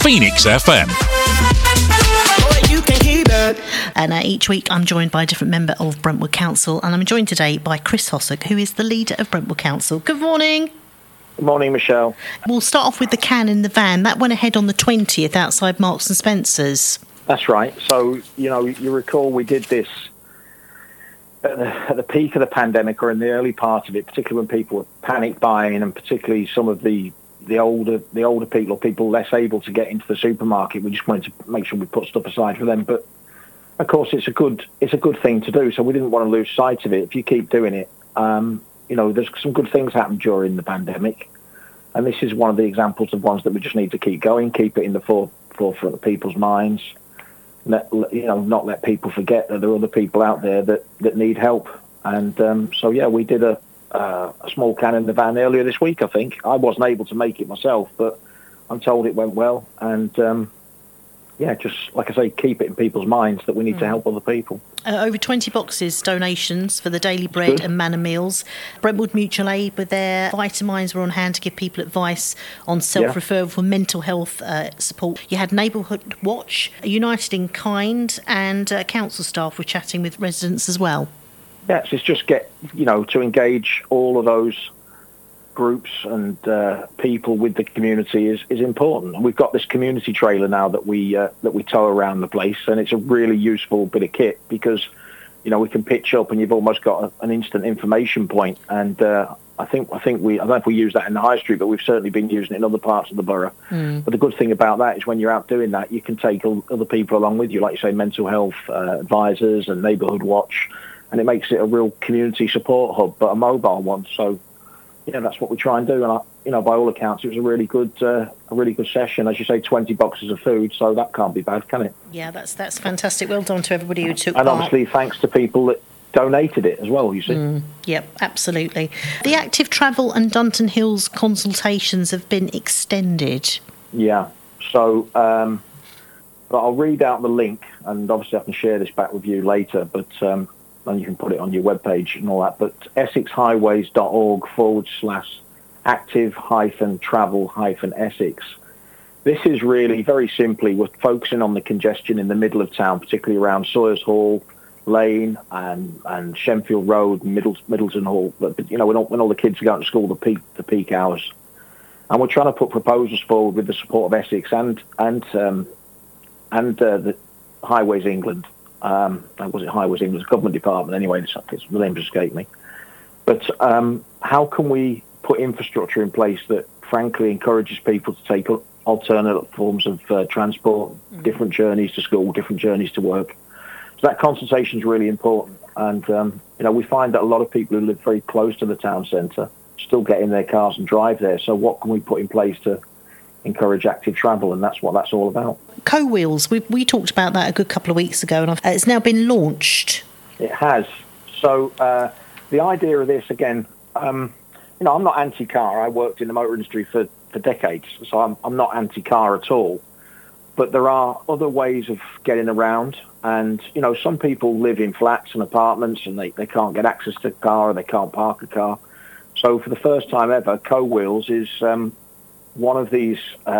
Phoenix FM. And each week I'm joined by a different member of Brentwood Council, and I'm joined today by Chris Hossack, who is the leader of Brentwood Council. Good morning. Good morning, Michelle. We'll start off with the can in the van. That went ahead on the 20th outside Marks and Spencer's. That's right. So, you recall we did this at the peak of the pandemic, or in the early part of it, particularly when people were panic buying, and particularly some of the older people, or people less able to get into the supermarket. We just wanted to make sure we put stuff aside for them. But of course, it's a good thing to do. So we didn't want to lose sight of it. If you keep doing it, there's some good things happened during the pandemic, and this is one of the examples of ones that we just need to keep going, keep it in the forefront of people's minds. Not let people forget that there are other people out there that need help. And we did a small can in the van earlier this week. I think I wasn't able to make it myself, but I'm told it went well. And just like I say, keep it in people's minds that we need to help other people. Over 20 boxes donations for the Daily Bread and Manor Meals. Brentwood Mutual Aid were there. Vitamins were on hand to give people advice on self-referral for mental health support. You had Neighbourhood Watch, United in Kind, and council staff were chatting with residents as well. Yes, it's just to engage all of those groups and people with the community is important. And we've got this community trailer now that we tow around the place, and it's a really useful bit of kit because we can pitch up and you've almost got an instant information point. And I don't know if we use that in the high street, but we've certainly been using it in other parts of the borough. But the good thing about that is when you're out doing that, you can take other people along with you, like you say, mental health advisors and Neighbourhood Watch, and it makes it a real community support hub, but a mobile one. So that's what we try and do. And by all accounts, it was a really good session. As you say, 20 boxes of food, so that can't be bad, can it? Yeah, that's fantastic. Well done to everybody who took part. And obviously, thanks to people that donated it as well, you see. Yep, absolutely. The Active Travel and Dunton Hills consultations have been extended. Yeah. So I'll read out the link, and obviously I can share this back with you later, but and you can put it on your webpage and all that. But EssexHighways.org/active-travel-Essex. This is really, very simply, we're focusing on the congestion in the middle of town, particularly around Sawyers Hall Lane and Shenfield Road, Middleton Hall. But when all the kids are going to school, the peak hours. And we're trying to put proposals forward with the support of Essex and the Highways England. Was it Highways England's government department anyway? The name just escaped me. But how can we put infrastructure in place that frankly encourages people to take alternate forms of transport, different journeys to school, different journeys to work? So that consultation is really important. And we find that a lot of people who live very close to the town centre still get in their cars and drive there. So what can we put in place to encourage active travel? And that's what that's all about. Co-Wheels, we talked about that a good couple of weeks ago, and it's now been launched. It has. So the idea of this, again, I'm not anti-car. I worked in the motor industry for decades, so I'm not anti-car at all. But there are other ways of getting around, and some people live in flats and apartments, and they can't get access to a car, or they can't park a car. So for the first time ever, Co-Wheels is one of these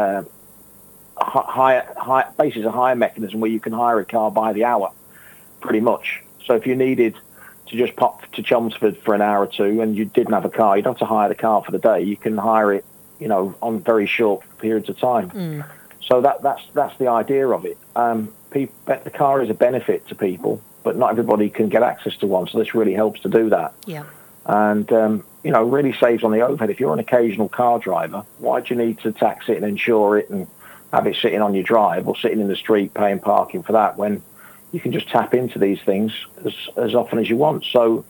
basically a hire mechanism where you can hire a car by the hour, pretty much. So if you needed to just pop to Chelmsford for an hour or two and you didn't have a car, you don't have to hire the car for the day. You can hire it, on very short periods of time. So that's the idea of it. The car is a benefit to people, but not everybody can get access to one. So this really helps to do that. Yeah. And really saves on the overhead. If you're an occasional car driver, why do you need to tax it and insure it and have it sitting on your drive or sitting in the street paying parking for that, when you can just tap into these things as often as you want? So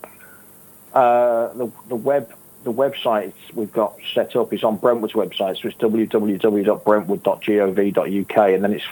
the website we've got set up is on Brentwood's website, so it's www.brentwood.gov.uk, and then it's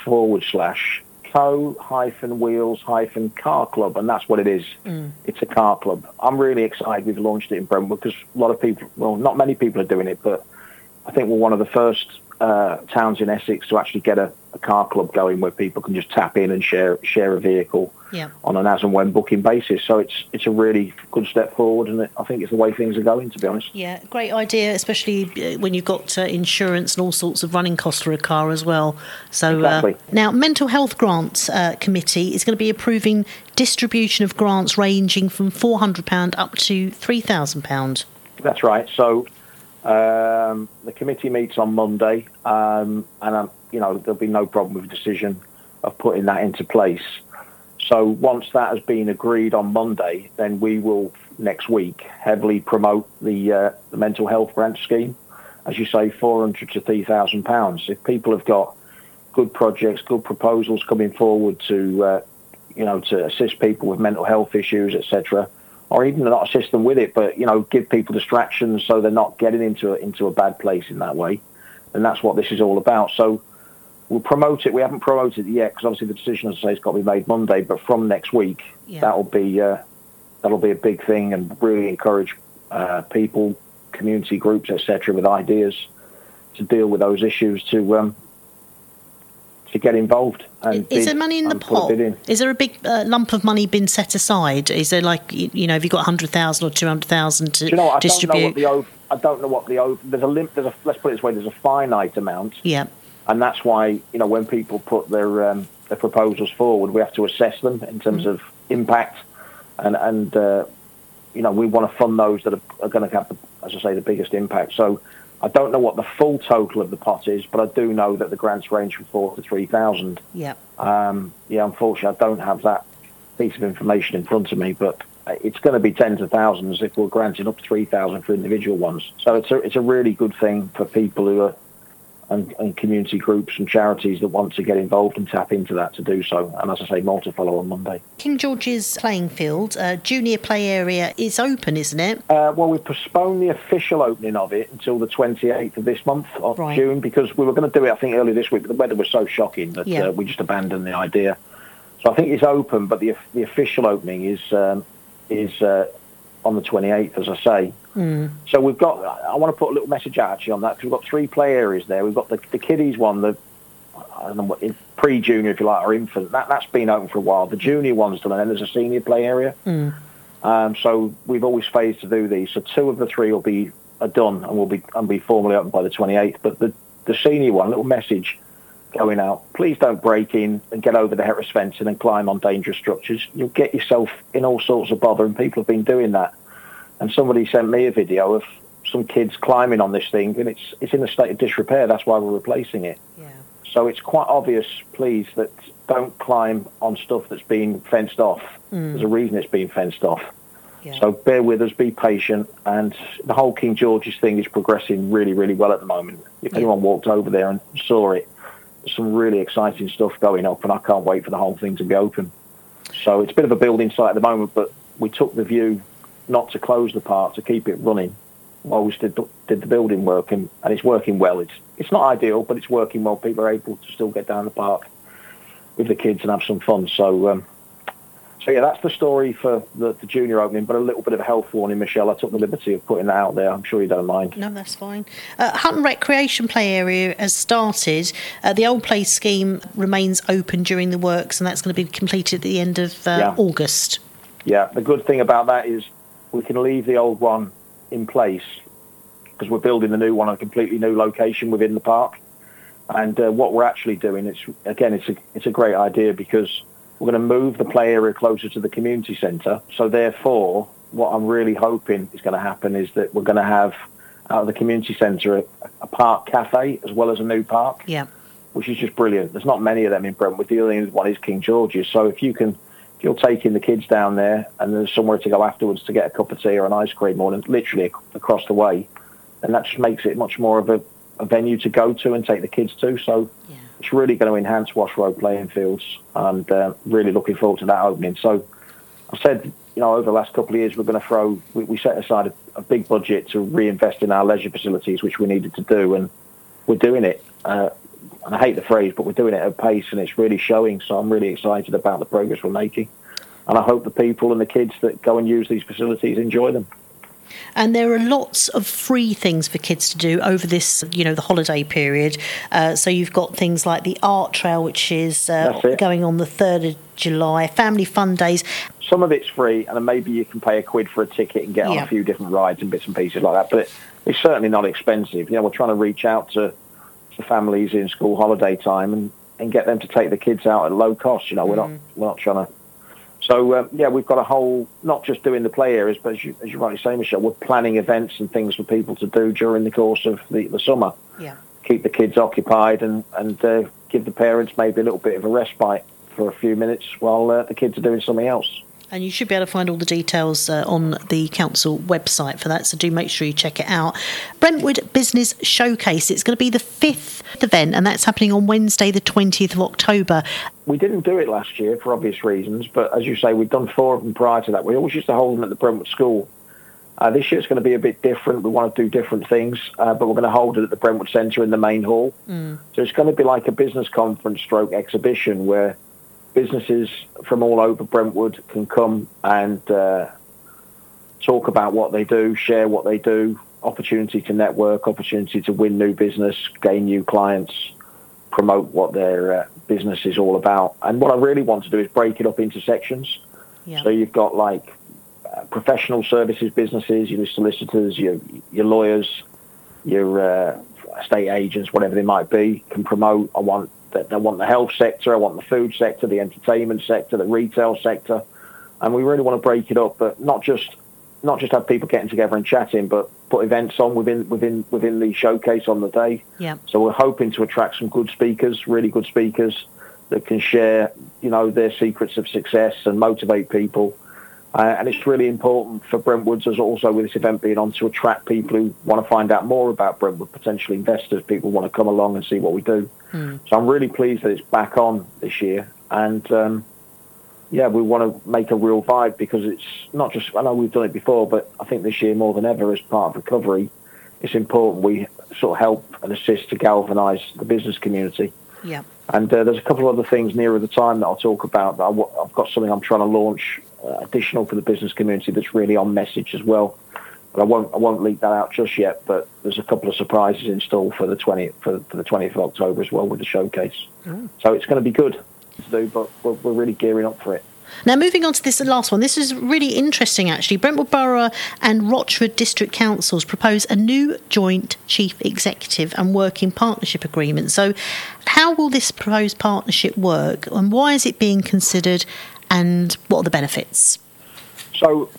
/co-wheels-car club, and that's what it is. It's a car club. I'm really excited we've launched it in Brentwood because a lot of people, well, not many people are doing it, but I think we're one of the first towns in Essex to actually get a car club going where people can just tap in and share a vehicle on an as and when booking basis. So it's a really good step forward, and I think it's the way things are going, to be honest. Yeah, great idea, especially when you've got insurance and all sorts of running costs for a car as well. So exactly. Now, Mental Health Grants Committee is going to be approving distribution of grants ranging from £400 up to £3,000. That's right. So the committee meets on Monday, and there'll be no problem with the decision of putting that into place. So once that has been agreed on Monday, then we will next week heavily promote the mental health grant scheme. As you say, £400 to £3,000. If people have got good projects, good proposals coming forward to assist people with mental health issues, etc., or even not assist them with it, but give people distractions so they're not getting into a bad place in that way, and that's what this is all about. So we'll promote it. We haven't promoted it yet because obviously the decision, as I say, has got to be made Monday. But from next week, that'll be a big thing, and really encourage people, community groups, etc., with ideas to deal with those issues to get involved. And is there money in the pot? Is there a big lump of money been set aside? Is there have you got 100,000 or 200,000 to distribute? I don't know what there's a limit. Let's put it this way: there's a finite amount. Yeah. And that's why, when people put their proposals forward, we have to assess them in terms of impact, and we want to fund those that are going to have, as I say, the biggest impact. So I don't know what the full total of the pot is, but I do know that the grants range from 4,000 to 3,000. Yeah. Unfortunately, I don't have that piece of information in front of me, but it's going to be tens of thousands if we're granting up to 3,000 for individual ones. So it's a really good thing for people who are and community groups and charities that want to get involved and tap into that to do so. And as I say, more to follow on Monday. King George's playing field, junior play area, is open, isn't it? Well, we postponed the official opening of it until the 28th of this month of June, because we were going to do it, I think, earlier this week, but the weather was so shocking that we just abandoned the idea. So I think it's open, but the official opening is on the 28th, as I say. So I want to put a little message out actually on that, because we've got 3 play areas there. We've got the kiddies one, I don't know what, pre-junior, if you like, or infant. That's been open for a while. The junior one's done, and then there's a senior play area. So we've always phased to do these. So 2 of the 3 are done and will be formally open by the 28th. But the senior one, little message going out: please don't break in and get over the heteros fencing and climb on dangerous structures. You'll get yourself in all sorts of bother, and people have been doing that. And somebody sent me a video of some kids climbing on this thing, and it's in a state of disrepair. That's why we're replacing it. Yeah. So it's quite obvious, please, that don't climb on stuff that's been fenced off. There's a reason it's been fenced off. Yeah. So bear with us, be patient, and the whole King George's thing is progressing really, really well at the moment. If anyone walked over there and saw it, there's some really exciting stuff going up, and I can't wait for the whole thing to be open. So it's a bit of a building site at the moment, but we took the view not to close the park, to keep it running while we did the building work, and it's working well. It's not ideal, but it's working well. People are able to still get down the park with the kids and have some fun. So yeah, that's the story for the junior opening, but a little bit of a health warning, Michelle. I took the liberty of putting that out there. I'm sure you don't mind. No, that's fine. Hutton Recreation Play Area has started. The old play scheme remains open during the works, and that's going to be completed at the end of August. Yeah, the good thing about that is we can leave the old one in place because we're building the new one on a completely new location within the park. And what we're actually doing, it's a great idea, because we're going to move the play area closer to the community centre. So therefore, what I'm really hoping is going to happen is that we're going to have out of the community centre a park cafe as well as a new park, which is just brilliant. There's not many of them in Brentwood. The only one is King George's. So if you're taking the kids down there and there's somewhere to go afterwards to get a cup of tea or an ice cream, or literally across the way, then that just makes it much more of a venue to go to and take the kids to. So it's really going to enhance Wash Road playing fields, and really looking forward to that opening. So I said, over the last couple of years, we're going to we set aside a big budget to reinvest in our leisure facilities, which we needed to do, and we're doing it. And I hate the phrase, but we're doing it at pace, and it's really showing. So I'm really excited about the progress we're making. And I hope the people and the kids that go and use these facilities enjoy them. And there are lots of free things for kids to do over this, the holiday period. So you've got things like the Art Trail, which is going on the 3rd of July, Family Fun Days. Some of it's free, and then maybe you can pay £1 for a ticket and get on a few different rides and bits and pieces like that. But it's certainly not expensive. We're trying to reach out to families in school holiday time and get them to take the kids out at low cost. We're not trying to. So we've got a whole, not just doing the play areas, but as you rightly say, Michelle, we're planning events and things for people to do during the course of the summer. Yeah. Keep the kids occupied and give the parents maybe a little bit of a respite for a few minutes while the kids are doing something else. And you should be able to find all the details on the council website for that, so do make sure you check it out. Brentwood Business Showcase, it's going to be the 5th event, and that's happening on Wednesday the 20th of October. We didn't do it last year for obvious reasons, but as you say, we've done 4 of them prior to that. We always used to hold them at the Brentwood School. This year it's going to be a bit different. We want to do different things, but we're going to hold it at the Brentwood Centre in the main hall. So it's going to be like a business conference stroke exhibition where businesses from all over Brentwood can come and talk about what they do, share what they do, opportunity to network, opportunity to win new business, gain new clients, promote what their business is all about. And what I really want to do is break it up into sections. Yeah. So you've got like professional services businesses, your solicitors, your lawyers, your estate agents, whatever they might be, can promote. I want the health sector, I want the food sector, the entertainment sector, the retail sector, and we really want to break it up, but not just have people getting together and chatting, but put events on within the showcase on the day. Yeah. So we're hoping to attract some good speakers, really good speakers that can share, their secrets of success and motivate people. And it's really important for Brentwoods, as also with this event being on, to attract people who want to find out more about Brentwood, potential investors, people want to come along and see what we do. So I'm really pleased that it's back on this year. And, we want to make a real vibe, because it's not just, I know we've done it before, but I think this year more than ever, as part of recovery, it's important we sort of help and assist to galvanise the business community. Yeah. And there's a couple of other things nearer the time that I'll talk about. That I've got something I'm trying to launch additional for the business community that's really on message as well. But I won't leak that out just yet. But there's a couple of surprises in store for the 20th for the 20th of October as well, with the showcase. So it's going to be good to do, but we're really gearing up for it. Now, moving on to this last one, this is really interesting, actually. Brentwood Borough and Rochford District Councils propose a new joint chief executive and working partnership agreement. So how will this proposed partnership work, and why is it being considered, and what are the benefits? So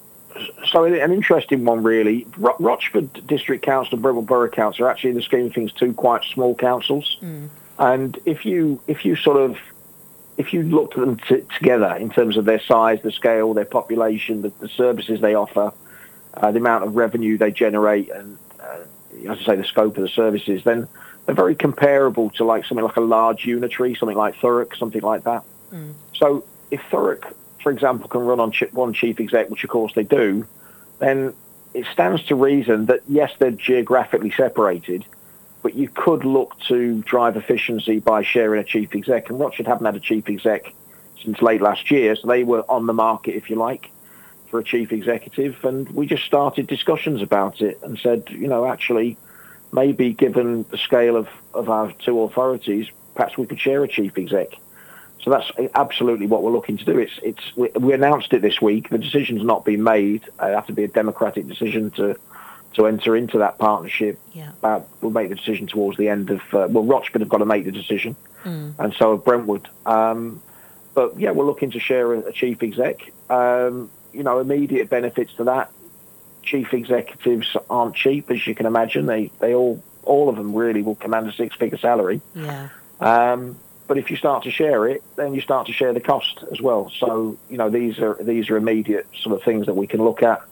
an interesting one, really. Rochford District Council and Brentwood Borough Council are actually, in the scheme of things, 2 quite small councils. And if you looked at them together in terms of their size, the scale, their population, the services they offer, the amount of revenue they generate, and as I say, the scope of the services, then they're very comparable to something like a large unitary, something like Thurrock, something like that. So if Thurrock, for example, can run on one chief exec, which of course they do, then it stands to reason that, yes, they're geographically separated, but you could look to drive efficiency by sharing a chief exec. And Rochford haven't had a chief exec since late last year, so they were on the market, if you like, for a chief executive. And we just started discussions about it and said, actually, maybe given the scale of our 2 authorities, perhaps we could share a chief exec. So that's absolutely what we're looking to do. We announced it this week. The decision's not been made. It has to be a democratic decision to enter into that partnership. Yeah. We'll make the decision towards the end of... Rochford have got to make the decision, and so have Brentwood. But, we're looking to share a chief exec. Immediate benefits to that. Chief executives aren't cheap, as you can imagine. They all of them really will command a 6-figure salary. Yeah. But if you start to share it, then you start to share the cost as well. So, these are immediate sort of things that we can look at.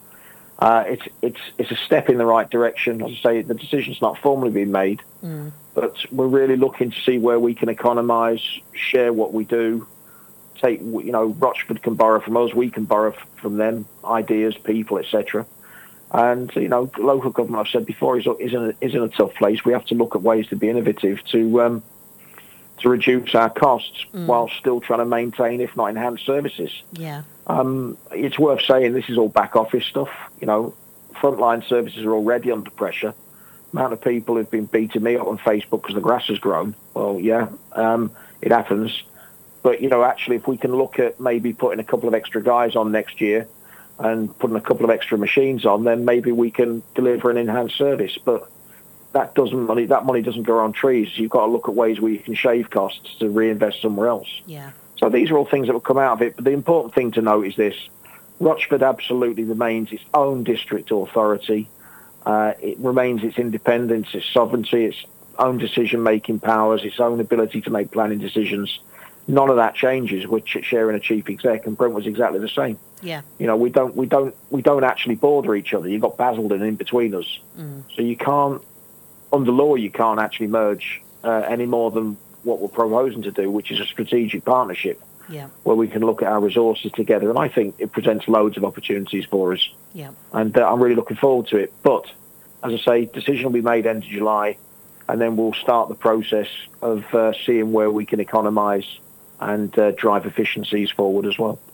It's a step in the right direction. As I say, the decision's not formally been made, but we're really looking to see where we can economise, share what we do. Rochford can borrow from us, we can borrow from them, ideas, people, etc. And local government, I've said before, is in a tough place. We have to look at ways to be innovative to reduce our costs while still trying to maintain, if not enhance, services. Yeah. It's worth saying this is all back office stuff. frontline services are already under pressure. Amount of people who've been beating me up on Facebook because the grass has grown. Well, yeah, it happens. But, actually, if we can look at maybe putting a couple of extra guys on next year and putting a couple of extra machines on, then maybe we can deliver an enhanced service. But that money doesn't grow on trees. You've got to look at ways where you can shave costs to reinvest somewhere else. Yeah. So these are all things that will come out of it. But the important thing to note is this. Rochford absolutely remains its own district authority. It remains its independence, its sovereignty, its own decision-making powers, its own ability to make planning decisions. None of that changes with sharing a chief exec, and Brentwood's exactly the same. Yeah. We don't actually border each other. You've got Basildon in between us. So you can't, under law, you can't actually merge any more than what we're proposing to do, which is a strategic partnership. Yeah. Where we can look at our resources together. And I think it presents loads of opportunities for us. Yeah. And I'm really looking forward to it. But, as I say, decision will be made end of July, and then we'll start the process of seeing where we can economise and drive efficiencies forward as well.